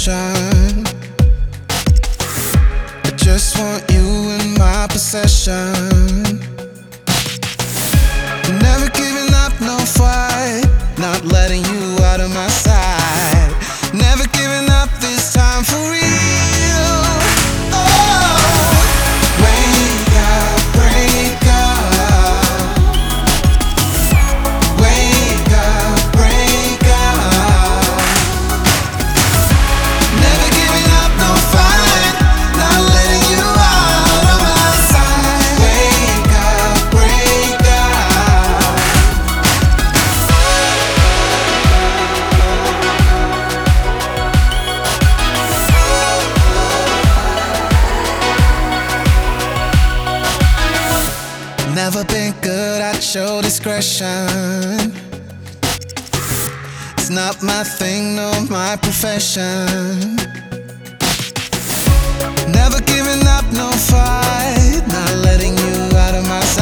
confession. I just want you in my possession. Never giving up, no fight. Not letting you out of my sight. Never giving up this time for real. Oh, wake up, break up. Wake up, break up. Never giving up, no fight. Not letting you out of my sight. Wake up, break up. Never been good at show discretion. It's not my thing, no, my profession. Never giving up, no fight. Not letting you out of my sight.